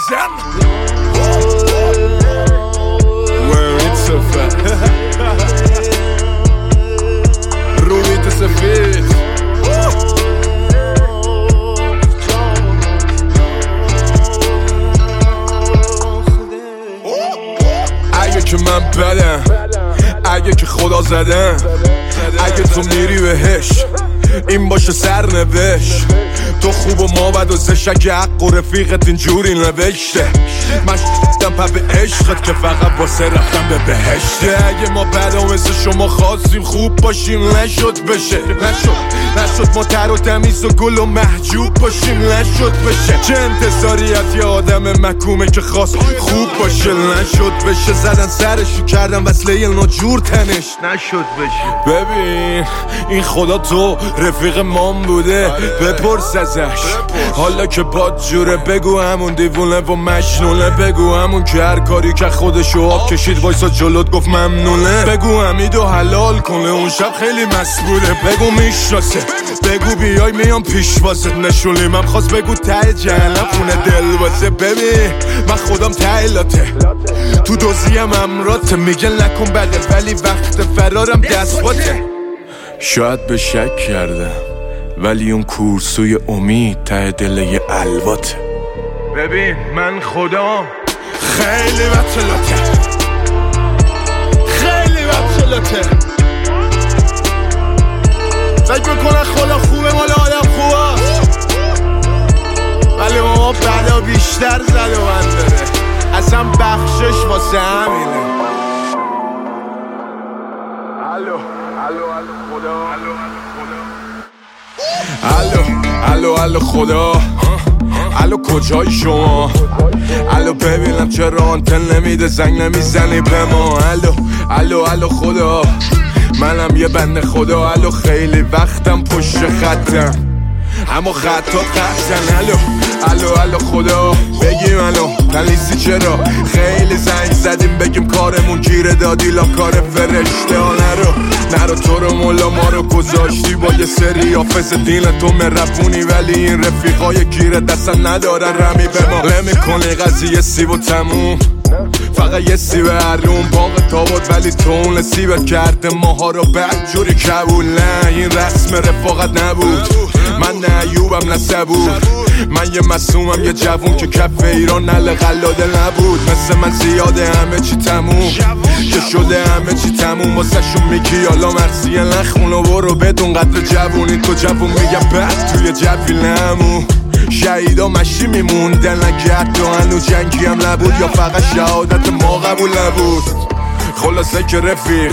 بزن این صفت رویت سفید اگه که من بدم، اگه که خدا زدم، اگه تو میری بهش این باشه سرنوشت. تو خوب و ما بد و زشک حق و رفیقت اینجوری نوشته. من شدم پا به عشقت که فقط واسه رفتم به بهشته. اگه ما بدا مثل شما خواستیم خوب باشیم نشد بشه. نشد ما تر و تمیز و گل و محجوب باشیم نشد بشه. چه انتظاریت یه آدم مکومه که خواست خوب باشه نشد بشه. زدن سرشو کردن وصله ناجور تنش نشد بشه. ببین این خدا تو رفیق مام بوده بپرس ازش حالا که باد جوره. بگو همون دیوونه و مجنونه. بگو همون که هر کاری که خودشو آب کشید وایسا جلوت گفت ممنونه. بگو حمیدو حلال کنه اون شب خیلی مست بوده. بگو میشناسه. بگو بیای میام پیش واسه نشونی. من خواست بگو ته جهنم خونه دل واسه. ببین من خودم ته لاته تو دوزیم امراته. میگه نکن بده ولی وقت فرارم دست باته. شاید به شک کردم ولی اون کورسوی امید ته دل یه الواته. ببین من خودم خیلی بچلاته. خیلی بچلاته. فکر میکنه خدا خوبه مال آدم خوبه ولی ما بلا بیشتر زد و من داره. اصلا بخشش واسه همینه. الو خدا. الو خدا. الو کجای شما؟ الو ببینم چرا آنتن نمیده زنگ نمیزنی به ما؟ الو خدا. منم یه بنده خدا. الو خیلی وقتم پشت خطم اما خطا قطعن. الو خدا. بگیم الو پلیسی چرا خیلی زنگ زدیم بگیم کارمون گیره دادی لا کار فرشته ها. نرو تو رو مولا ما رو گذاشتی با یه سری حافظ دین تو مرفونی ولی این رفیقای گیره دستن ندارن رمی به ما. نمی‌کنی قضیه سیب و تموم فقط یه سیب هرون باغ تاباد ولی تو اون سیب کرده ماها رو بدجوری کبول. نه این رسم رفاقت نبود. من نه ایوبم نه صبور. من یه مسومم یه جوون که کف ایران نل قلاده نبود. مثل من زیاده همه چی تموم که شده همه چی تموم. واسه شون میگی حالا مرسیه نخونو برو بدون قدر جوونی. تو جوون میگم بعد توی جوی نمون. شهیدا مشی میموندن نگرد و هنو جنگی هم نبود یا فقط شهادت ما قبول نبود. خلاصه که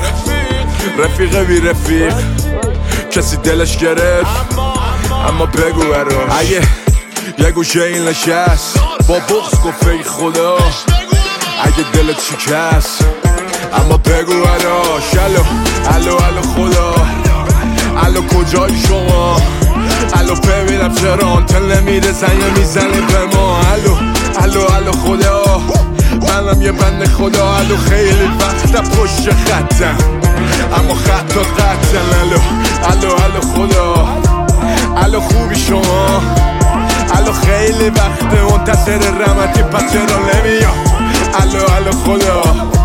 رفیق بی رفیق کسی دلش گرفت اما بگو برا. اگه یه گوشه این نشست با بغض گفت ای خدا اگه دلت شکست اما بگو براش. الو خدا. الو کجای شما؟ الو ببینم چرا آنتن نمیده زنگ میزنی به ما؟ الو خدا. منم یه بنده خدا. الو خیلی وقتا پشت خطم اما خطا قطعن. الو خدا. الو خوبی شما؟ الو خیلی وقت منتظر رحمتی پس چرا نمیاد؟ الو خدا.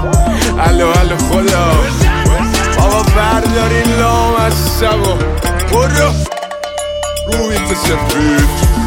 الو خدا. بابا بردارین لام از سبا برو روی سفید.